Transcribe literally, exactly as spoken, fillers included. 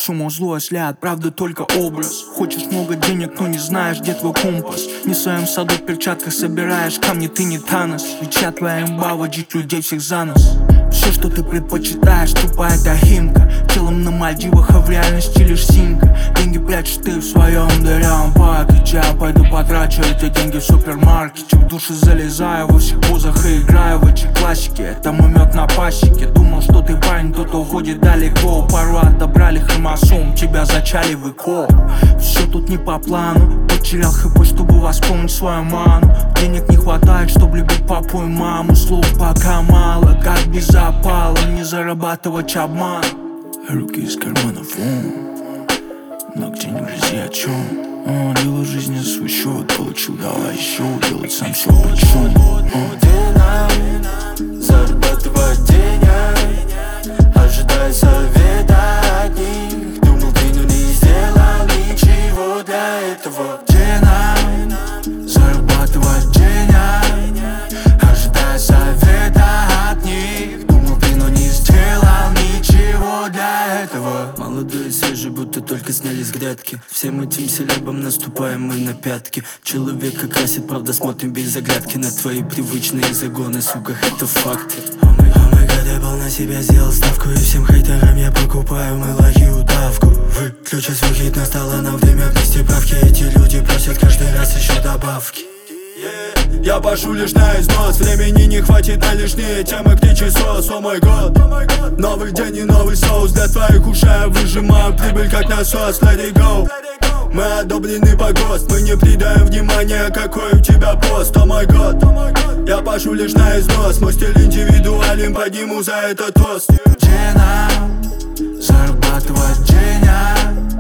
шумом злой след, правда только образ. Хочешь много денег, но не знаешь, где твой компас. Не в своем саду в перчатках собираешь камни, ты не Танос. Ведь вся твоя имба водить людей всех за нос. Все, что ты предпочитаешь, тупая дохимка. Телом на Мальдивах, а в реальности лишь симка. Деньги прячешь ты в своем дырявом пакете. Я пойду потрачу эти деньги в супермаркете. В душе залезаю во всех позах и играю в эти классики. Это мой мед на пасеке. Думал, что ты парень, тот уходит далеко. Пару отобрали хромосом, тебя зачали в ЭКО. Все тут не по плану. Потерял хп, чтобы восполнить свою ману. Денег не хватает, чтобы любить папу и маму. Слов пока мало, как без запала. Не зарабатывать обман. Руки из карманов, о, но где не грязи о чем. О, делаю жизни за свой счет. Получил, давай еще делать сам все причем. Зарабатывать денег, ожидая совета от них. Думал ты, но не сделал ничего для этого. Где нам зарабатывать денег, ожидая совета от них. Думал ты, но не сделал ничего для этого. Молодые, свежие, будто только сняли с грядки. Всем этим селебам наступаем мы на пятки. Человека красит, правда смотрим без оглядки. На твои привычные загоны, сука, это факты. О май гад, я был на себя, сделал ставку. И всем хейтерам я покупаю мыло и удавку. Выключай свой хит, настало нам время внести правки. Эти люди просят каждый раз еще добавки. Я пошу лишь на износ, времени не хватит на лишние темы, где часос, о мой год. Новый день и новый соус, для твоих ушей я выжимаю прибыль как насос, let it go. Мы одобрены по ГОСТ, мы не придаем внимания, какой у тебя пост, о мой год. Я пошу лишь на износ, мой стиль индивидуален, подниму за это тост. Где нам зарабатывать денег,